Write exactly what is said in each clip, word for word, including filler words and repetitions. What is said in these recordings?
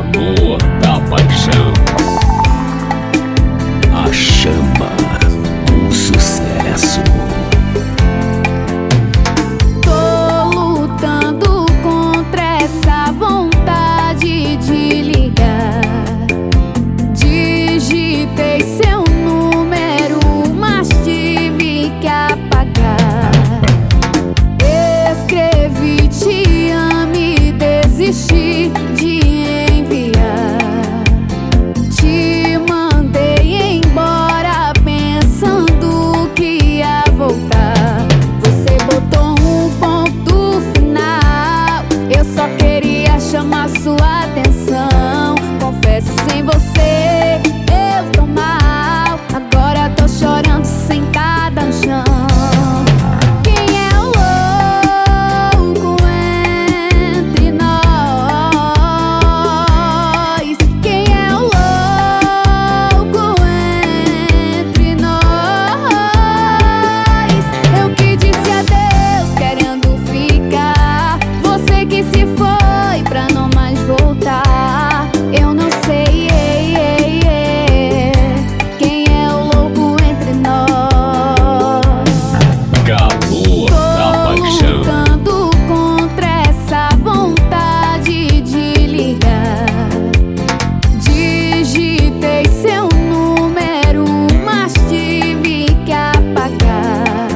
Calor da paixão. A chama do sucesso. Tô lutando contra essa vontade de ligar. Digitei seu número, mas tive que apagar. Escrevi te amo e desisti de enviar. Te mandei embora pensando que ia voltar. Você botou um ponto final. Eu só queria chamar sua atenção. Confesso, sem você eu tô mal. Agora tô chorando sentada no chão. Quem é o louco entre nós? Quem é o louco entre nós? Eu que disse adeus querendo ficar. Você que se foi pra não mais voltar. Eu não sei quem é o louco entre nós. Calor da paixão. Lutando contra essa vontade de ligar. Digitei seu número, mas tive que apagar.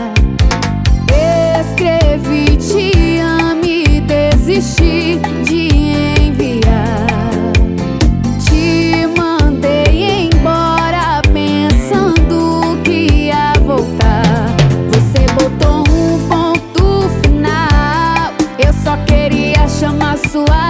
Escrevi te amo e desisti de enviar. Te mandei embora pensando que ia voltar. Você botou um ponto final. Eu só queria chamar sua